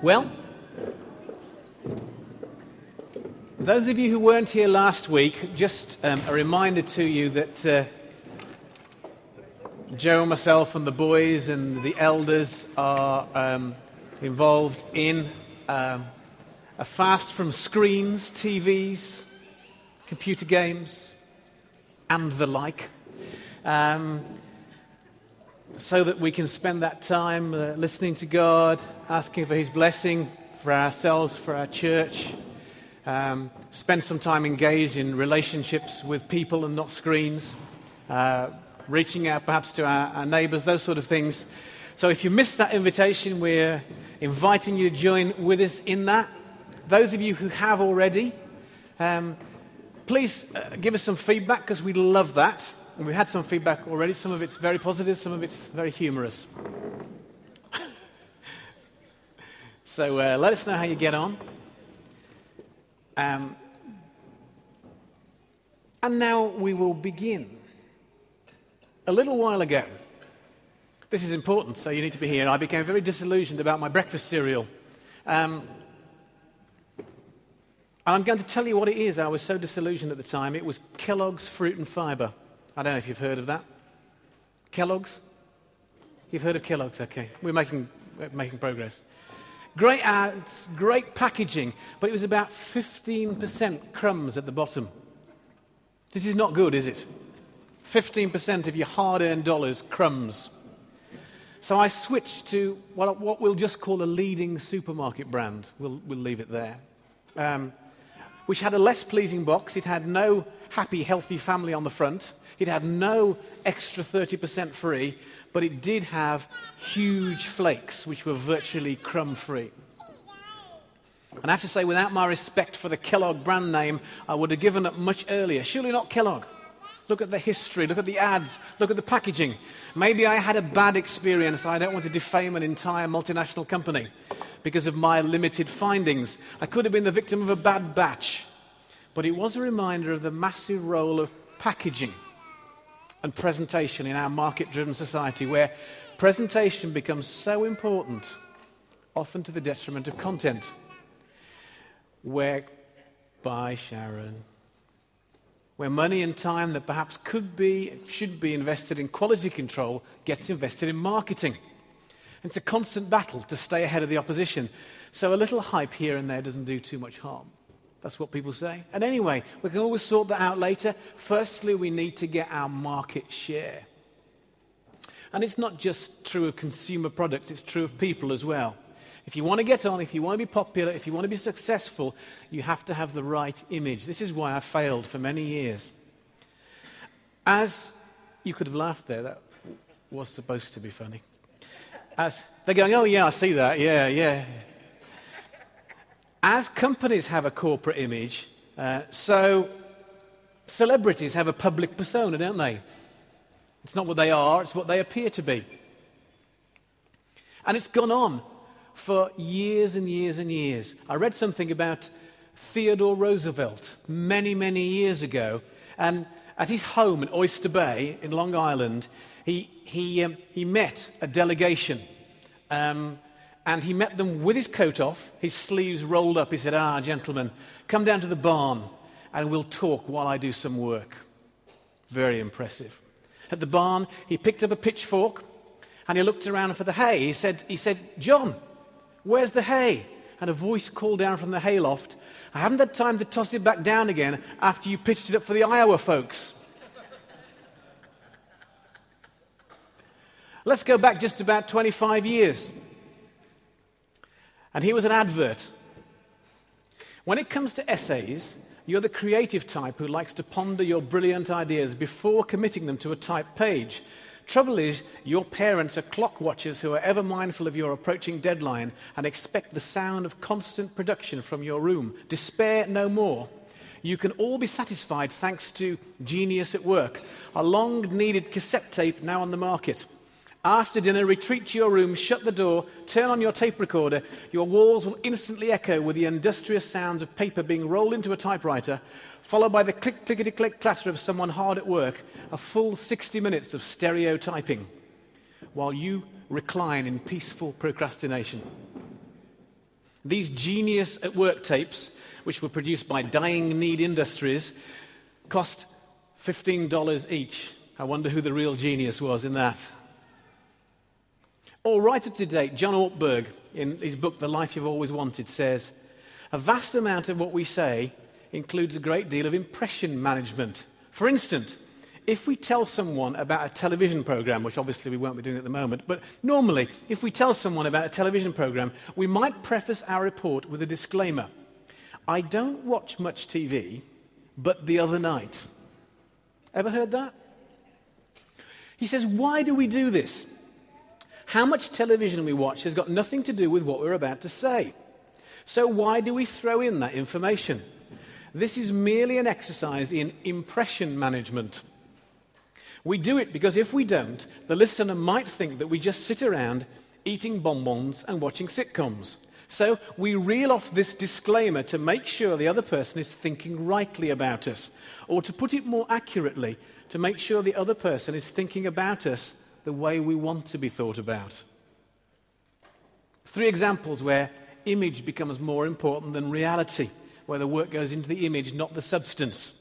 Well, those of you who weren't here last week, just a reminder to you that Joe, myself and the boys and the elders are involved in a fast from screens, TVs, computer games, and the like, so that we can spend that time listening to God, asking for His blessing for ourselves, for our church, spend some time engaged in relationships with people and not screens, reaching out perhaps to our neighbours, those sort of things. So if you missed that invitation, we're inviting you to join with us in that. Those of you who have already, please give us some feedback, because we love that. And we've had some feedback already. Some of it's very positive, some of it's very humorous. So let us know how you get on. And now we will begin. A little while ago, this is important, so you need to be here, I became very disillusioned about my breakfast cereal. And I'm going to tell you what it is. I was so disillusioned at the time. It was Kellogg's Fruit and Fibre. I don't know if you've heard of that. Kellogg's? You've heard of Kellogg's, okay. We're making progress. Great ads, great packaging, but it was about 15% crumbs at the bottom. This is not good, is it? 15% of your hard-earned dollars, crumbs. So I switched to what we'll just call a leading supermarket brand. We'll leave it there. Which had a less pleasing box. It had no happy, healthy family on the front. It had no extra 30% free, but it did have huge flakes, which were virtually crumb-free. And I have to say, without my respect for the Kellogg brand name, I would have given up much earlier. Surely not Kellogg. Look at the history, look at the ads, look at the packaging. Maybe I had a bad experience. I don't want to defame an entire multinational company because of my limited findings. I could have been the victim of a bad batch. But it was a reminder of the massive role of packaging and presentation in our market-driven society, where presentation becomes so important, often to the detriment of content. Where money and time that perhaps should be invested in quality control gets invested in marketing. It's a constant battle to stay ahead of the opposition. So a little hype here and there doesn't do too much harm. That's what people say. And anyway, we can always sort that out later. Firstly, we need to get our market share. And it's not just true of consumer products, it's true of people as well. If you want to get on, if you want to be popular, if you want to be successful, you have to have the right image. This is why I failed for many years. As you could have laughed there, that was supposed to be funny. As they're going, oh yeah, I see that, yeah. As companies have a corporate image, so celebrities have a public persona, don't they? It's not what they are, it's what they appear to be. And it's gone on for years and years and years. I read something about Theodore Roosevelt many, many years ago. At his home in Oyster Bay in Long Island, he met a delegation. And he met them with his coat off, his sleeves rolled up. He said, gentlemen, come down to the barn and we'll talk while I do some work. Very impressive. At the barn, he picked up a pitchfork and he looked around for the hay. He said, John, where's the hay? And a voice called down from the hayloft, I haven't had time to toss it back down again after you pitched it up for the Iowa folks. Let's go back just about 25 years. And here was an advert. When it comes to essays, you're the creative type who likes to ponder your brilliant ideas before committing them to a typed page. Trouble is, your parents are clock watchers who are ever mindful of your approaching deadline and expect the sound of constant production from your room. Despair no more. You can all be satisfied thanks to Genius at Work, a long-needed cassette tape now on the market. After dinner, retreat to your room, shut the door, turn on your tape recorder. Your walls will instantly echo with the industrious sounds of paper being rolled into a typewriter, followed by the click-clickety-click clatter of someone hard at work, a full 60 minutes of stereo typing, while you recline in peaceful procrastination. These genius at work tapes, which were produced by Dying Need Industries, cost $15 each. I wonder who the real genius was in that. Or right up to date, John Ortberg, in his book, The Life You've Always Wanted, says, a vast amount of what we say includes a great deal of impression management. For instance, if we tell someone about a television program, which obviously we won't be doing at the moment, but normally, if we tell someone about a television program, we might preface our report with a disclaimer. I don't watch much TV, but the other night. Ever heard that? He says, why do we do this? How much television we watch has got nothing to do with what we're about to say. So why do we throw in that information? This is merely an exercise in impression management. We do it because if we don't, the listener might think that we just sit around eating bonbons and watching sitcoms. So we reel off this disclaimer to make sure the other person is thinking rightly about us, or to put it more accurately, to make sure the other person is thinking about us the way we want to be thought about. 3 examples where image becomes more important than reality, where the work goes into the image, not the substance.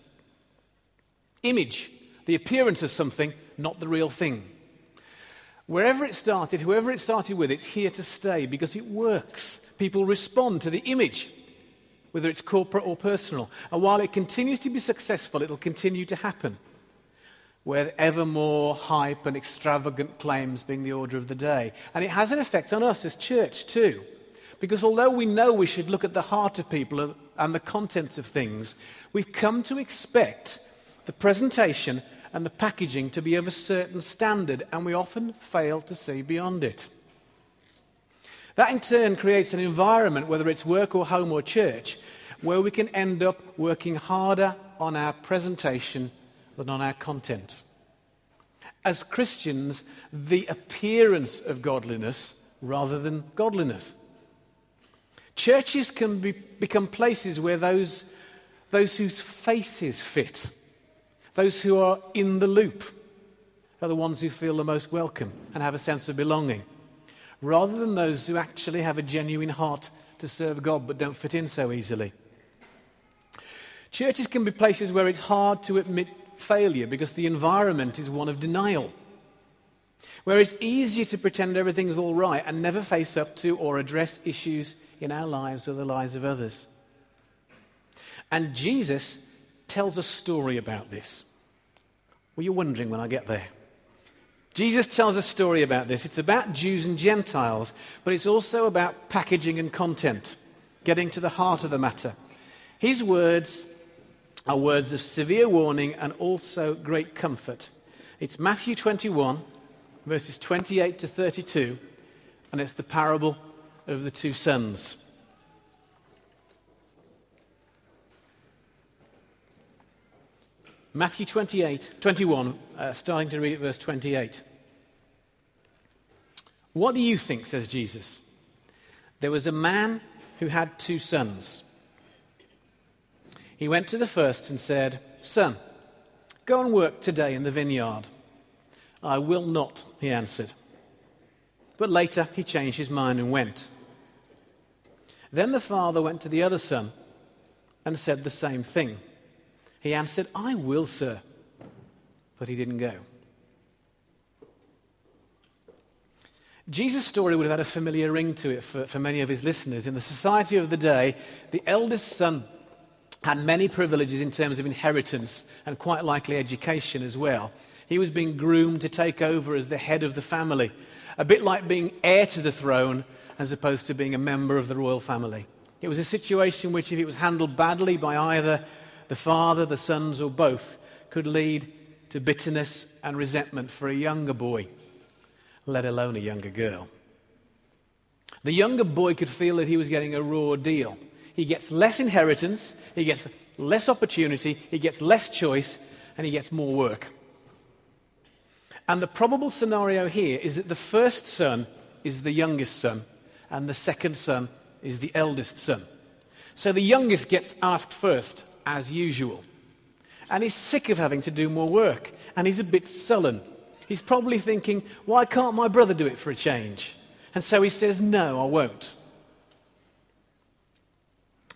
Image, the appearance of something, not the real thing. Wherever it started, whoever it started with, it's here to stay because it works. People respond to the image, whether it's corporate or personal. And while it continues to be successful, it'll continue to happen, with ever more hype and extravagant claims being the order of the day. And it has an effect on us as church too. Because although we know we should look at the heart of people and the contents of things, we've come to expect the presentation and the packaging to be of a certain standard, and we often fail to see beyond it. That in turn creates an environment, whether it's work or home or church, where we can end up working harder on our presentation than on our content. As Christians, the appearance of godliness rather than godliness. Churches can become places where those whose faces fit, those who are in the loop, are the ones who feel the most welcome and have a sense of belonging, rather than those who actually have a genuine heart to serve God but don't fit in so easily. Churches can be places where it's hard to admit failure because the environment is one of denial, where it's easier to pretend everything's all right and never face up to or address issues in our lives or the lives of others. And Jesus tells a story about this. Were you wondering when I get there? Jesus tells a story about this. It's about Jews and Gentiles, but it's also about packaging and content, getting to the heart of the matter. His words are words of severe warning and also great comfort. It's Matthew 21, verses 28 to 32, and it's the parable of the 2 sons. Matthew 21, starting to read at verse 28. What do you think, says Jesus? There was a man who had 2 sons. He went to the first and said, Son, go and work today in the vineyard. I will not, he answered. But later he changed his mind and went. Then the father went to the other son and said the same thing. He answered, I will, sir. But he didn't go. Jesus' story would have had a familiar ring to it for many of his listeners. In the society of the day, the eldest son had many privileges in terms of inheritance and quite likely education as well. He was being groomed to take over as the head of the family, a bit like being heir to the throne as opposed to being a member of the royal family. It was a situation which, if it was handled badly by either the father, the sons, or both, could lead to bitterness and resentment for a younger boy, let alone a younger girl. The younger boy could feel that he was getting a raw deal. He gets less inheritance, he gets less opportunity, he gets less choice, and he gets more work. And the probable scenario here is that the first son is the youngest son, and the second son is the eldest son. So the youngest gets asked first, as usual. And he's sick of having to do more work, and he's a bit sullen. He's probably thinking, why can't my brother do it for a change? And so he says, no, I won't.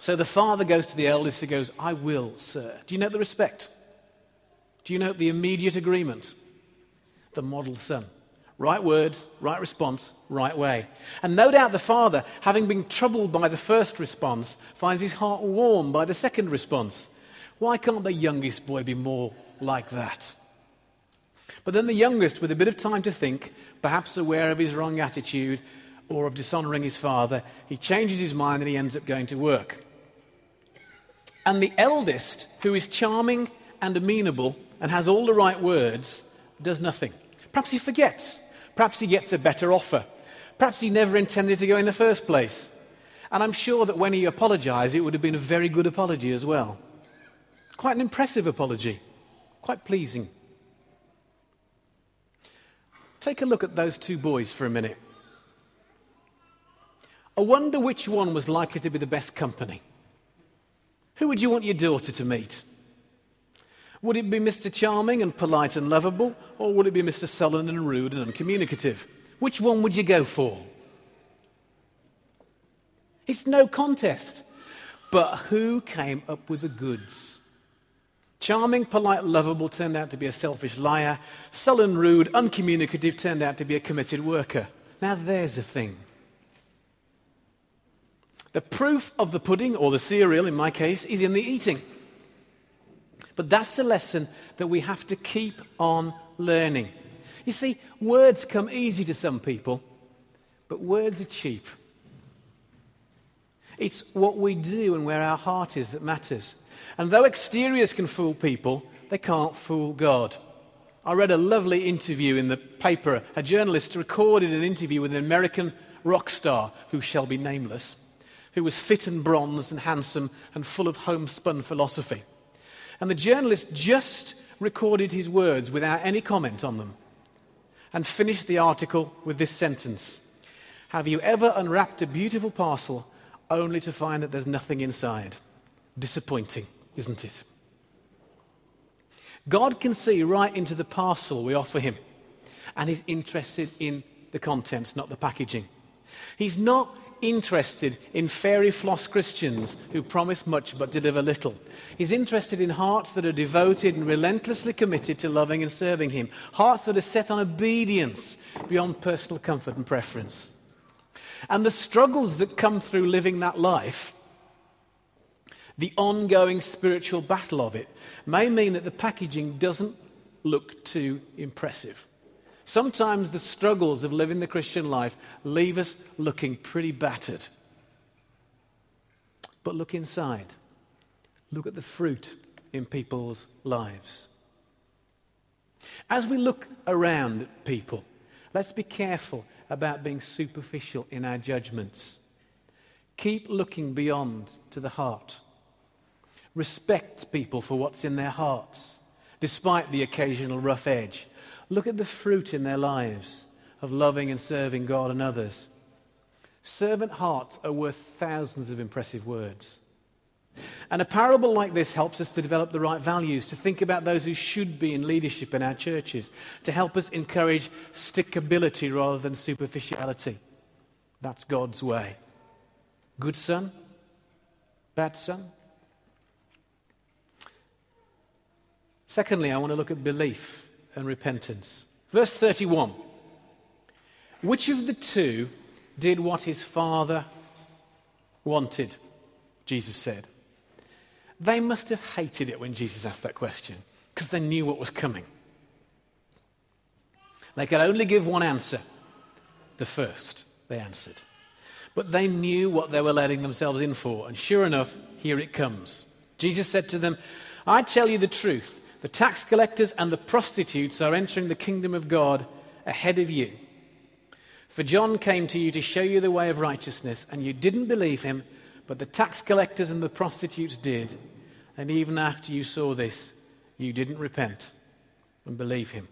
So the father goes to the eldest, he goes, I will, sir. Do you note the respect? Do you note the immediate agreement? The model son. Right words, right response, right way. And no doubt the father, having been troubled by the first response, finds his heart warm by the second response. Why can't the youngest boy be more like that? But then the youngest, with a bit of time to think, perhaps aware of his wrong attitude or of dishonouring his father, he changes his mind and he ends up going to work. And the eldest, who is charming and amenable and has all the right words, does nothing. Perhaps he forgets. Perhaps he gets a better offer. Perhaps he never intended to go in the first place. And I'm sure that when he apologised, it would have been a very good apology as well. Quite an impressive apology. Quite pleasing. Take a look at those two boys for a minute. I wonder which one was likely to be the best company. Who would you want your daughter to meet? Would it be Mr. Charming and polite and lovable, or would it be Mr. Sullen and rude and uncommunicative? Which one would you go for? It's no contest. But who came up with the goods? Charming, polite, lovable turned out to be a selfish liar. Sullen, rude, uncommunicative turned out to be a committed worker. Now there's a thing. The proof of the pudding, or the cereal in my case, is in the eating. But that's a lesson that we have to keep on learning. You see, words come easy to some people, but words are cheap. It's what we do and where our heart is that matters. And though exteriors can fool people, they can't fool God. I read a lovely interview in the paper. A journalist recorded an interview with an American rock star, who shall be nameless, who was fit and bronzed and handsome and full of homespun philosophy. And the journalist just recorded his words without any comment on them and finished the article with this sentence: have you ever unwrapped a beautiful parcel only to find that there's nothing inside? Disappointing, isn't it? God can see right into the parcel we offer him, and he's interested in the contents, not the packaging. He's not interested in fairy floss Christians who promise much but deliver little. He's interested in hearts that are devoted and relentlessly committed to loving and serving him. Hearts that are set on obedience beyond personal comfort and preference. And the struggles that come through living that life, the ongoing spiritual battle of it, may mean that the packaging doesn't look too impressive. Sometimes the struggles of living the Christian life leave us looking pretty battered. But look inside. Look at the fruit in people's lives. As we look around at people, let's be careful about being superficial in our judgments. Keep looking beyond to the heart. Respect people for what's in their hearts, despite the occasional rough edge. Look at the fruit in their lives of loving and serving God and others. Servant hearts are worth thousands of impressive words. And a parable like this helps us to develop the right values, to think about those who should be in leadership in our churches, to help us encourage stickability rather than superficiality. That's God's way. Good son? Bad son? Secondly, I want to look at belief and repentance. Verse 31. Which of the two did what his father wanted? Jesus said. They must have hated it when Jesus asked that question, because they knew what was coming. They could only give one answer. The first, they answered. But they knew what they were letting themselves in for, and sure enough, here it comes. Jesus said to them, I tell you the truth. The tax collectors and the prostitutes are entering the kingdom of God ahead of you. For John came to you to show you the way of righteousness, and you didn't believe him, but the tax collectors and the prostitutes did. And even after you saw this, you didn't repent and believe him.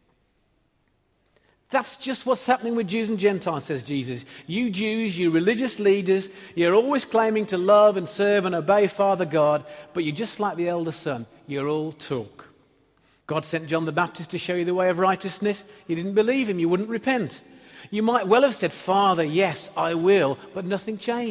That's just what's happening with Jews and Gentiles, says Jesus. You Jews, you religious leaders, you're always claiming to love and serve and obey Father God, but you're just like the elder son. You're all talk. God sent John the Baptist to show you the way of righteousness. You didn't believe him. You wouldn't repent. You might well have said, Father, yes, I will, but nothing changed.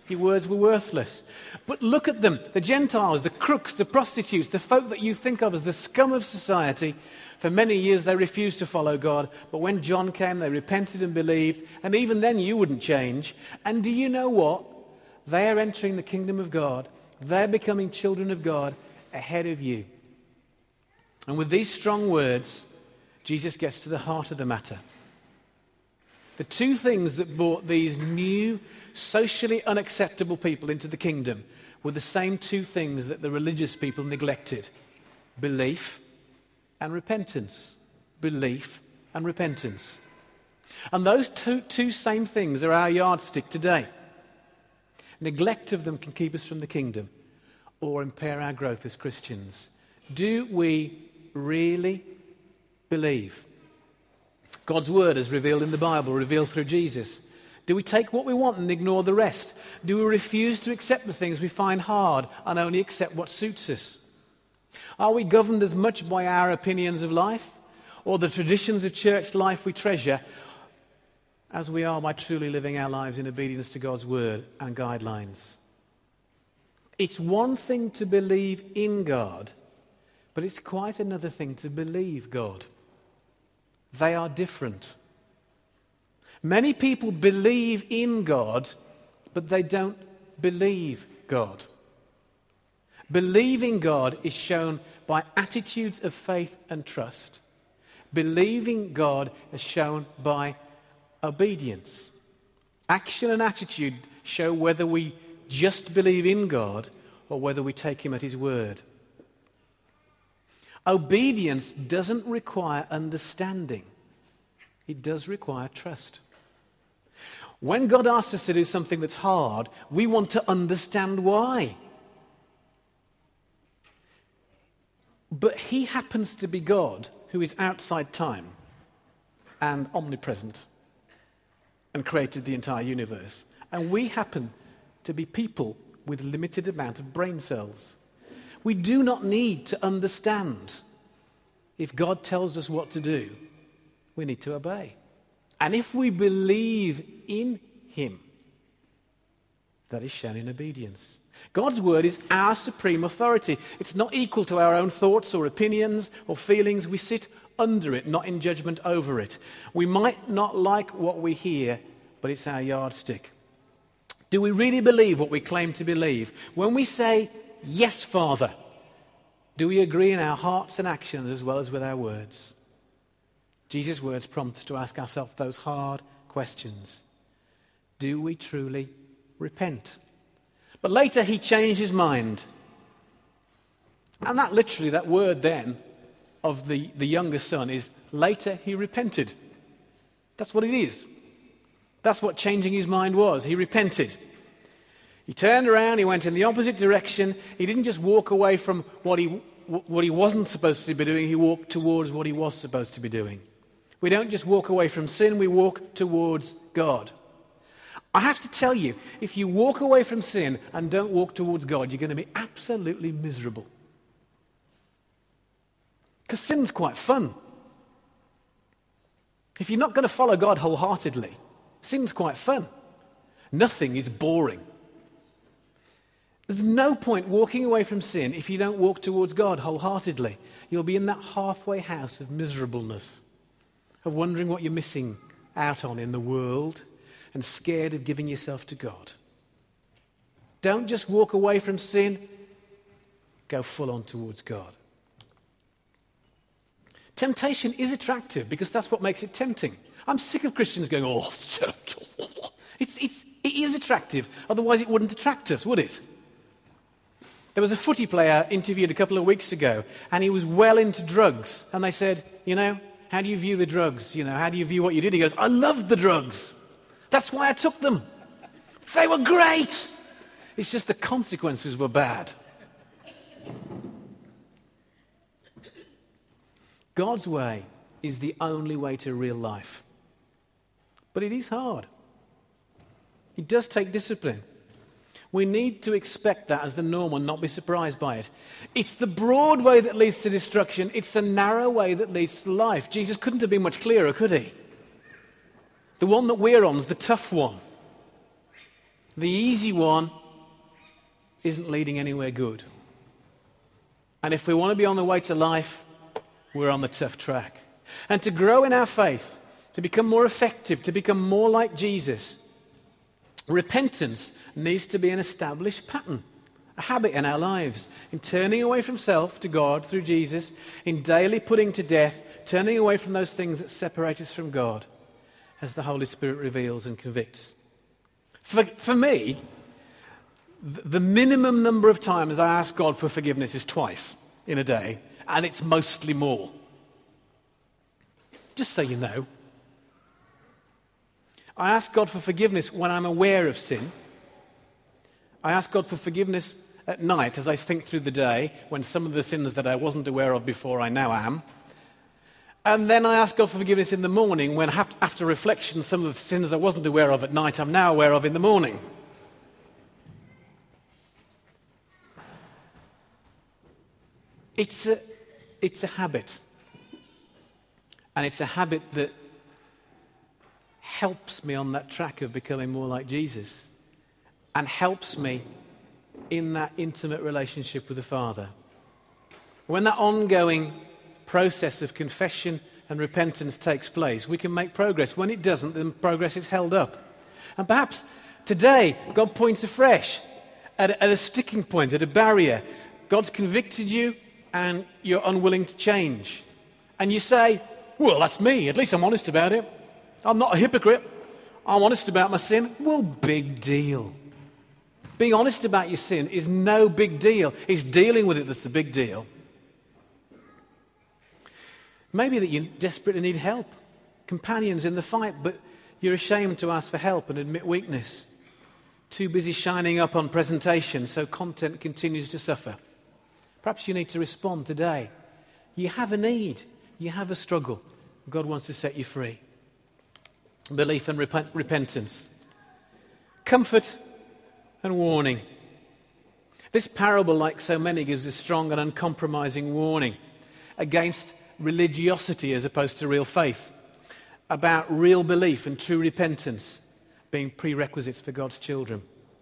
Your words were worthless. But look at them, the Gentiles, the crooks, the prostitutes, the folk that you think of as the scum of society. For many years they refused to follow God, but when John came, they repented and believed, and even then you wouldn't change. And do you know what? They are entering the kingdom of God. They're becoming children of God ahead of you. And with these strong words, Jesus gets to the heart of the matter. The two things that brought these new, socially unacceptable people into the kingdom were the same two things that the religious people neglected: belief and repentance. Belief and repentance. And those two same things are our yardstick today. Neglect of them can keep us from the kingdom or impair our growth as Christians. Do we really believe? God's word as revealed in the Bible, revealed through Jesus. Do we take what we want and ignore the rest? Do we refuse to accept the things we find hard and only accept what suits us? Are we governed as much by our opinions of life or the traditions of church life we treasure as we are by truly living our lives in obedience to God's word and guidelines? It's one thing to believe in God, but it's quite another thing to believe God. They are different. Many people believe in God, but they don't believe God. Believing God is shown by attitudes of faith and trust. Believing God is shown by obedience. Action and attitude show whether we just believe in God or whether we take him at his word. Obedience doesn't require understanding. It does require trust. When God asks us to do something that's hard, we want to understand why. But he happens to be God, who is outside time and omnipresent and created the entire universe. And we happen to be people with a limited amount of brain cells. We do not need to understand. If God tells us what to do, we need to obey. And if we believe in him, that is shown in obedience. God's word is our supreme authority. It's not equal to our own thoughts or opinions or feelings. We sit under it, not in judgment over it. We might not like what we hear, but it's our yardstick. Do we really believe what we claim to believe? When we say, "Yes, Father," do we agree in our hearts and actions as well as with our words? Jesus' words prompt us to ask ourselves those hard questions. Do we truly repent? But later he changed his mind. And that word then of the younger son is, later he repented. That's what it is. That's what changing his mind was. He repented. He turned around, he went in the opposite direction. He didn't just walk away from what he wasn't supposed to be doing, he walked towards what he was supposed to be doing. We don't just walk away from sin, we walk towards God. I have to tell you, if you walk away from sin and don't walk towards God, you're going to be absolutely miserable. Because sin's quite fun. If you're not going to follow God wholeheartedly, sin's quite fun. Nothing is boring. There's no point walking away from sin if you don't walk towards God wholeheartedly. You'll be in that halfway house of miserableness, of wondering what you're missing out on in the world and scared of giving yourself to God. Don't just walk away from sin, go full on towards God. Temptation is attractive because that's what makes it tempting. I'm sick of Christians going, it is attractive, otherwise it wouldn't attract us, would it? There was a footy player interviewed a couple of weeks ago, and he was well into drugs. And they said, how do you view the drugs? How do you view what you did? He goes, I loved the drugs. That's why I took them. They were great. It's just the consequences were bad. God's way is the only way to real life. But it is hard. It does take discipline. We need to expect that as the norm and not be surprised by it. It's the broad way that leads to destruction. It's the narrow way that leads to life. Jesus couldn't have been much clearer, could he? The one that we're on is the tough one. The easy one isn't leading anywhere good. And if we want to be on the way to life, we're on the tough track. And to grow in our faith, to become more effective, to become more like Jesus, repentance needs to be an established pattern, a habit in our lives, in turning away from self to God through Jesus, in daily putting to death, turning away from those things that separate us from God, as the Holy Spirit reveals and convicts. For me, the minimum number of times I ask God for forgiveness is twice in a day, and it's mostly more. Just so you know. I ask God for forgiveness when I'm aware of sin. I ask God for forgiveness at night as I think through the day, when some of the sins that I wasn't aware of before I now am. And then I ask God for forgiveness in the morning when, after reflection, some of the sins I wasn't aware of at night I'm now aware of in the morning. It's a habit. And it's a habit that helps me on that track of becoming more like Jesus, and helps me in that intimate relationship with the Father. When that ongoing process of confession and repentance takes place, we can make progress. When it doesn't, then progress is held up. And perhaps today, God points afresh at a sticking point, at a barrier. God's convicted you, and you're unwilling to change. And you say, well, that's me. At least I'm honest about it. I'm not a hypocrite. I'm honest about my sin. Well, big deal. Being honest about your sin is no big deal. It's dealing with it that's the big deal. Maybe that you desperately need help, companions in the fight, but you're ashamed to ask for help and admit weakness. Too busy shining up on presentation, so content continues to suffer. Perhaps you need to respond today. You have a need. You have a struggle. God wants to set you free. Belief and repentance. Comfort and warning. This parable, like so many, gives a strong and uncompromising warning against religiosity as opposed to real faith, about real belief and true repentance being prerequisites for God's children,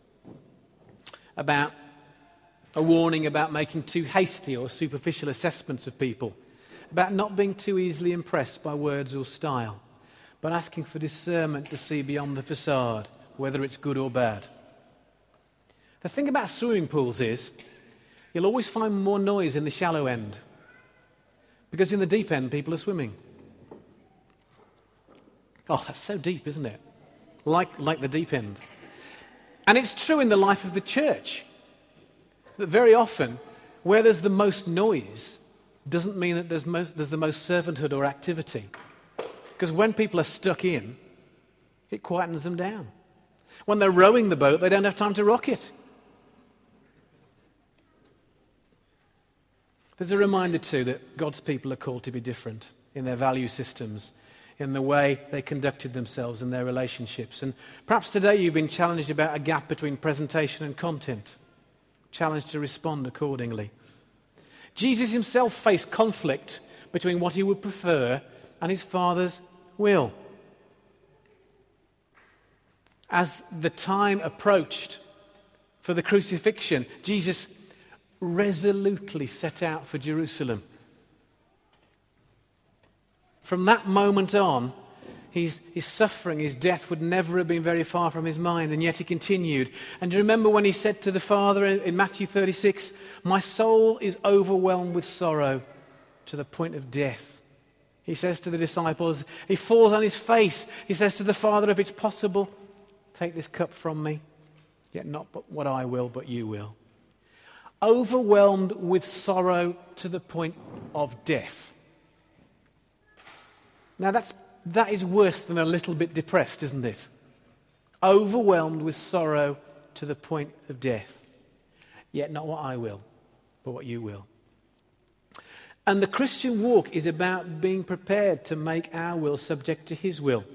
about a warning about making too hasty or superficial assessments of people, about not being too easily impressed by words or style, but asking for discernment to see beyond the facade, whether it's good or bad. The thing about swimming pools is you'll always find more noise in the shallow end, because in the deep end, people are swimming. Oh, that's so deep, isn't it? Like the deep end. And it's true in the life of the church, that very often, where there's the most noise, doesn't mean that there's the most servanthood or activity. Because when people are stuck in, it quietens them down. When they're rowing the boat, they don't have time to rock it. There's a reminder too that God's people are called to be different in their value systems, in the way they conducted themselves in their relationships. And perhaps today you've been challenged about a gap between presentation and content, challenged to respond accordingly. Jesus himself faced conflict between what he would prefer and his Father's will. As the time approached for the crucifixion, Jesus resolutely set out for Jerusalem. From that moment on, his suffering, his death would never have been very far from his mind, and yet he continued. And do you remember when he said to the Father in Matthew 36, "My soul is overwhelmed with sorrow to the point of death." He says to the disciples, he falls on his face. He says to the Father, "If it's possible, take this cup from me, yet not but what I will, but you will." Overwhelmed with sorrow to the point of death. Now that is worse than a little bit depressed, isn't it? Overwhelmed with sorrow to the point of death. Yet not what I will, but what you will. And the Christian walk is about being prepared to make our will subject to his will.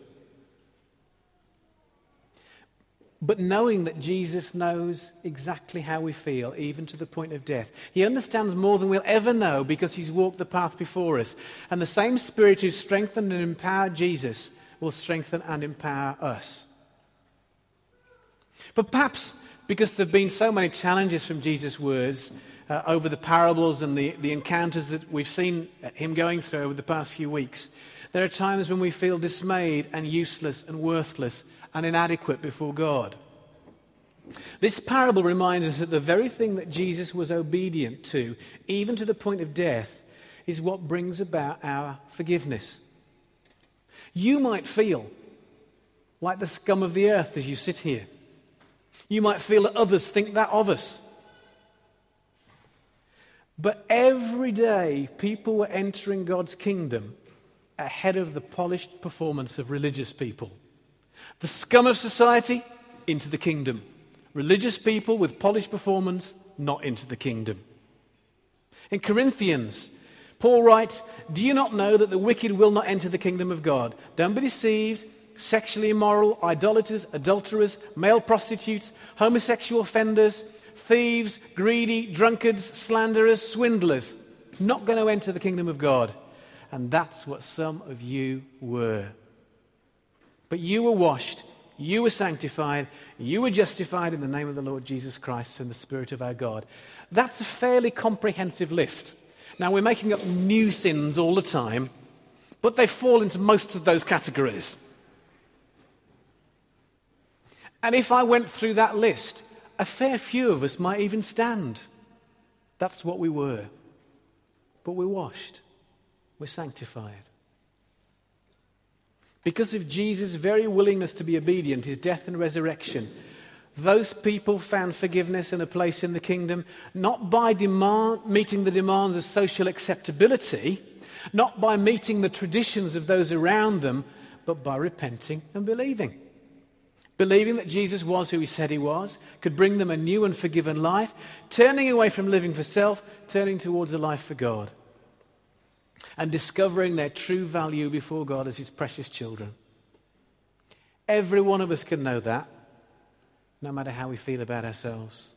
But knowing that Jesus knows exactly how we feel, even to the point of death. He understands more than we'll ever know because he's walked the path before us. And the same Spirit who strengthened and empowered Jesus will strengthen and empower us. But perhaps because there have been so many challenges from Jesus' words over the parables and the encounters that we've seen him going through over the past few weeks, there are times when we feel dismayed and useless and worthless and inadequate before God. This parable reminds us that the very thing that Jesus was obedient to, even to the point of death, is what brings about our forgiveness. You might feel like the scum of the earth as you sit here. You might feel that others think that of us. But every day, people were entering God's kingdom ahead of the polished performance of religious people. The scum of society into the kingdom. Religious people with polished performance not into the kingdom. In Corinthians, Paul writes, "Do you not know that the wicked will not enter the kingdom of God? Don't be deceived. Sexually immoral, idolaters, adulterers, male prostitutes, homosexual offenders, thieves, greedy, drunkards, slanderers, swindlers, not going to enter the kingdom of God." And that's what some of you were. But you were washed, you were sanctified, you were justified in the name of the Lord Jesus Christ and the Spirit of our God. That's a fairly comprehensive list. Now, we're making up new sins all the time, but they fall into most of those categories. And if I went through that list, a fair few of us might even stand. That's what we were. But we're washed. We're sanctified. Because of Jesus' very willingness to be obedient, his death and resurrection, those people found forgiveness and a place in the kingdom, not by meeting the demands of social acceptability, not by meeting the traditions of those around them, but by repenting and believing. Believing that Jesus was who he said he was, could bring them a new and forgiven life, turning away from living for self, turning towards a life for God, and discovering their true value before God as his precious children. Every one of us can know that, no matter how we feel about ourselves.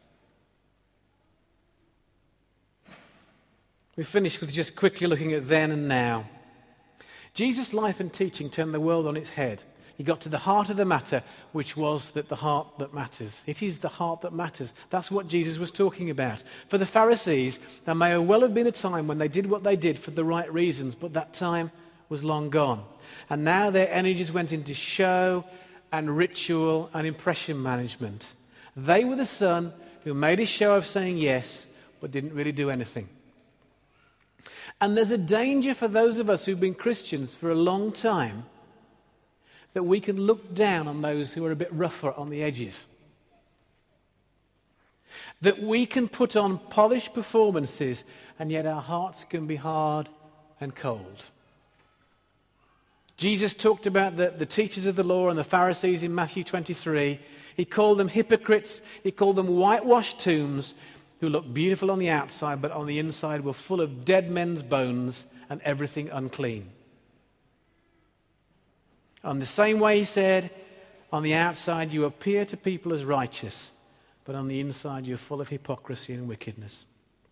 We finish with just quickly looking at then and now. Jesus' life and teaching turned the world on its head. He got to the heart of the matter, which was that the heart that matters. It is the heart that matters. That's what Jesus was talking about. For the Pharisees, there may well have been a time when they did what they did for the right reasons, but that time was long gone. And now their energies went into show and ritual and impression management. They were the son who made a show of saying yes, but didn't really do anything. And there's a danger for those of us who've been Christians for a long time that we can look down on those who are a bit rougher on the edges. That we can put on polished performances and yet our hearts can be hard and cold. Jesus talked about the teachers of the law and the Pharisees in Matthew 23. He called them hypocrites. He called them whitewashed tombs who looked beautiful on the outside, but on the inside were full of dead men's bones and everything unclean. On the same way, he said, on the outside you appear to people as righteous, but on the inside you're full of hypocrisy and wickedness.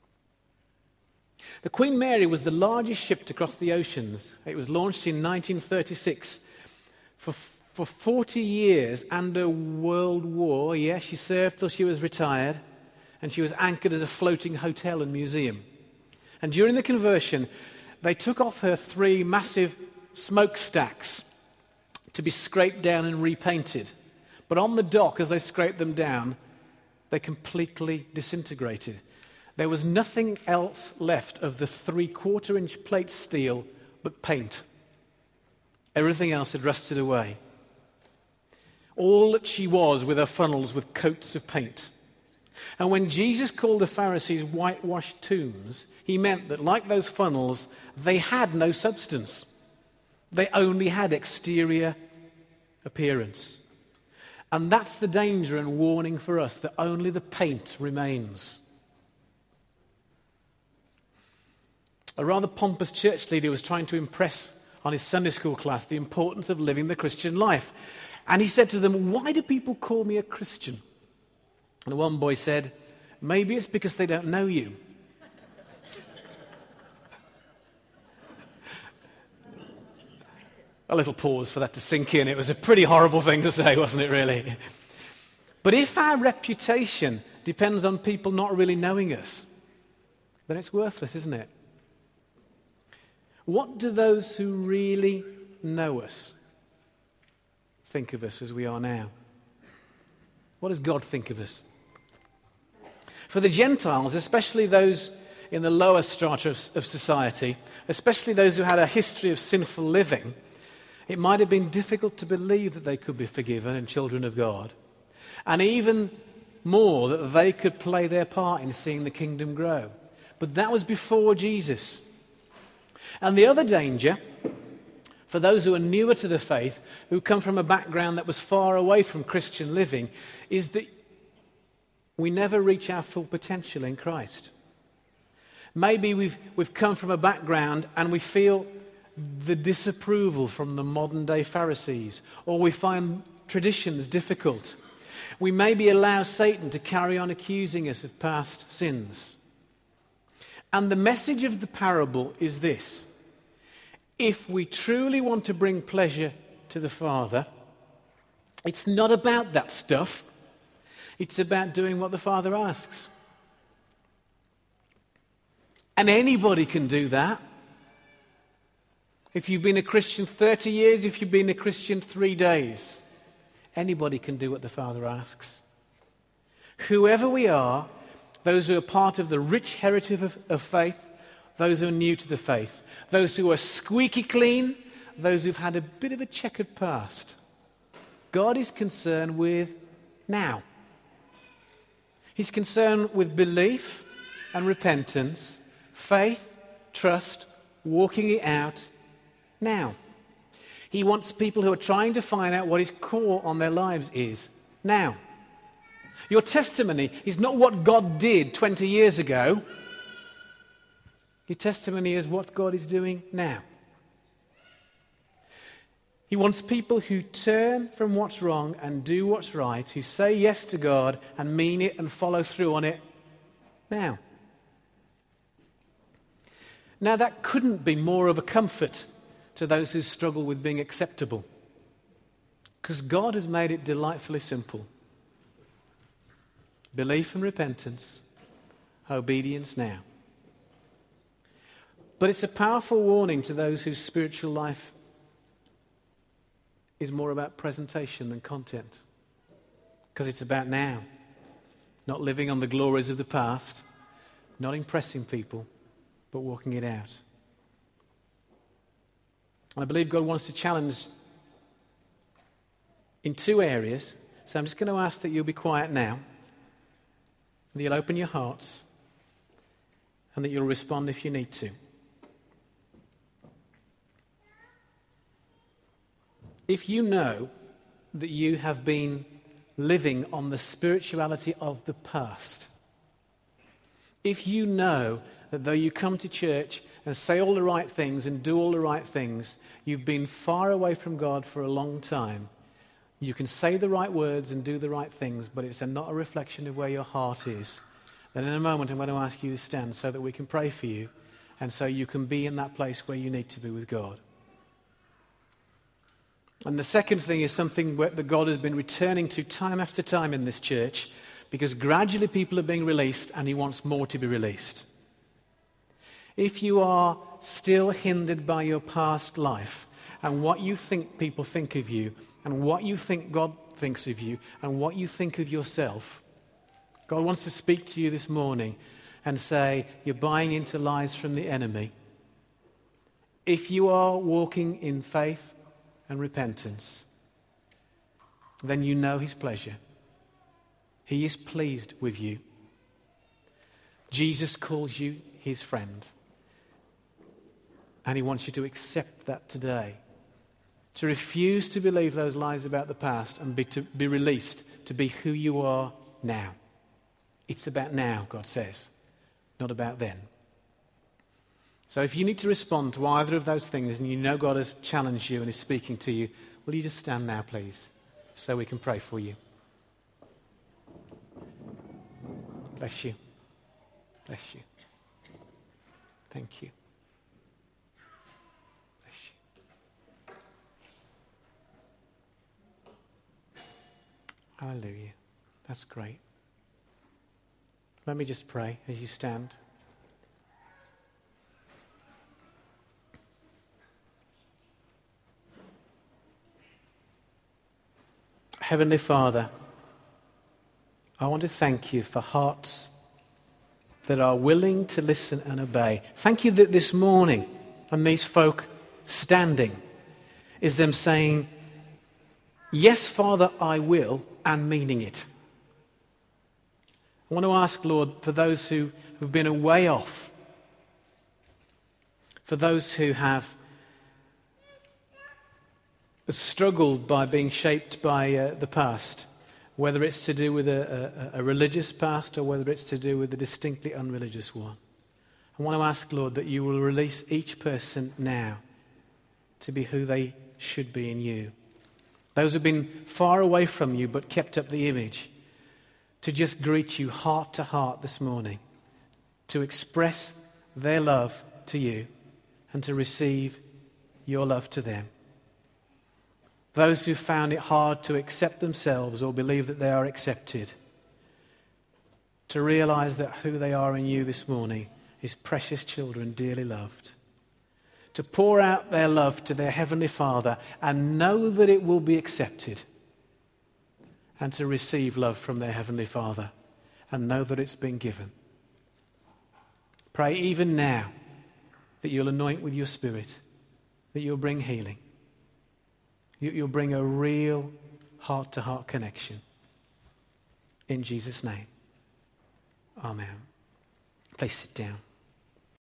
The Queen Mary was the largest ship to cross the oceans. It was launched in 1936. For 40 years and a world war, she served till she was retired, and she was anchored as a floating hotel and museum. And during the conversion, they took off her 3 massive smokestacks to be scraped down and repainted. But on the dock, as they scraped them down, they completely disintegrated. There was nothing else left of the 3/4-inch plate steel but paint. Everything else had rusted away. All that she was with her funnels with coats of paint. And when Jesus called the Pharisees whitewashed tombs, he meant that, like those funnels, they had no substance. They only had exterior appearance. And that's the danger and warning for us, that only the paint remains. A rather pompous church leader was trying to impress on his Sunday school class the importance of living the Christian life. And he said to them, "Why do people call me a Christian?" And one boy said, "Maybe it's because they don't know you." A little pause for that to sink in. It was a pretty horrible thing to say, wasn't it, really? But if our reputation depends on people not really knowing us, then it's worthless, isn't it? What do those who really know us think of us as we are now? What does God think of us? For the Gentiles, especially those in the lower strata of society, especially those who had a history of sinful living, it might have been difficult to believe that they could be forgiven and children of God, and even more that they could play their part in seeing the kingdom grow. But that was before Jesus. And the other danger, for those who are newer to the faith, who come from a background that was far away from Christian living, is that we never reach our full potential in Christ. Maybe we've come from a background and we feel the disapproval from the modern day Pharisees, or we find traditions difficult. We maybe allow Satan to carry on accusing us of past sins. And the message of the parable is this: if we truly want to bring pleasure to the Father, it's not about that stuff. It's about doing what the Father asks. And anybody can do that. If you've been a Christian 30 years, if you've been a Christian 3 days, anybody can do what the Father asks. Whoever we are, those who are part of the rich heritage of faith, those who are new to the faith, those who are squeaky clean, those who've had a bit of a checkered past, God is concerned with now. He's concerned with belief and repentance, faith, trust, walking it out now. He wants people who are trying to find out what his call on their lives is now. Your testimony is not what God did 20 years ago. Your testimony is what God is doing now. He wants people who turn from what's wrong and do what's right, who say yes to God and mean it and follow through on it now. Now, that couldn't be more of a comfort to those who struggle with being acceptable, because God has made it delightfully simple. Belief and repentance, obedience now. But it's a powerful warning to those whose spiritual life is more about presentation than content, because it's about now, not living on the glories of the past, not impressing people, but walking it out. And I believe God wants to challenge in 2 areas. So I'm just going to ask that you'll be quiet now, that you'll open your hearts, and that you'll respond if you need to. If you know that you have been living on the spirituality of the past, if you know that though you come to church and say all the right things and do all the right things, you've been far away from God for a long time, you can say the right words and do the right things, but it's not a reflection of where your heart is, then in a moment I'm going to ask you to stand so that we can pray for you and so you can be in that place where you need to be with God. And the second thing is something that God has been returning to time after time in this church, because gradually people are being released and he wants more to be released. If you are still hindered by your past life and what you think people think of you and what you think God thinks of you and what you think of yourself, God wants to speak to you this morning and say you're buying into lies from the enemy. If you are walking in faith and repentance, then you know his pleasure. He is pleased with you. Jesus calls you his friend. And he wants you to accept that today. To refuse to believe those lies about the past and to be released to be who you are now. It's about now, God says, not about then. So if you need to respond to either of those things and you know God has challenged you and is speaking to you, will you just stand now, please, so we can pray for you. Bless you. Bless you. Thank you. Bless you. Hallelujah. That's great. Let me just pray as you stand. Heavenly Father, I want to thank you for hearts that are willing to listen and obey. Thank you that this morning, and these folk standing, is them saying, yes, Father, I will, and meaning it. I want to ask, Lord, for those who have been a way off, for those who have struggled by being shaped by the past, whether it's to do with a religious past or whether it's to do with a distinctly unreligious one. I want to ask, Lord, that you will release each person now to be who they should be in you. Those who've been far away from you but kept up the image, to just greet you heart to heart this morning, to express their love to you and to receive your love to them. Those who found it hard to accept themselves or believe that they are accepted, to realize that who they are in you this morning is precious children, dearly loved. To pour out their love to their Heavenly Father and know that it will be accepted. And to receive love from their Heavenly Father and know that it's been given. Pray even now that you'll anoint with your Spirit, that you'll bring healing. You'll bring a real heart-to-heart connection. In Jesus' name. Amen. Please sit down.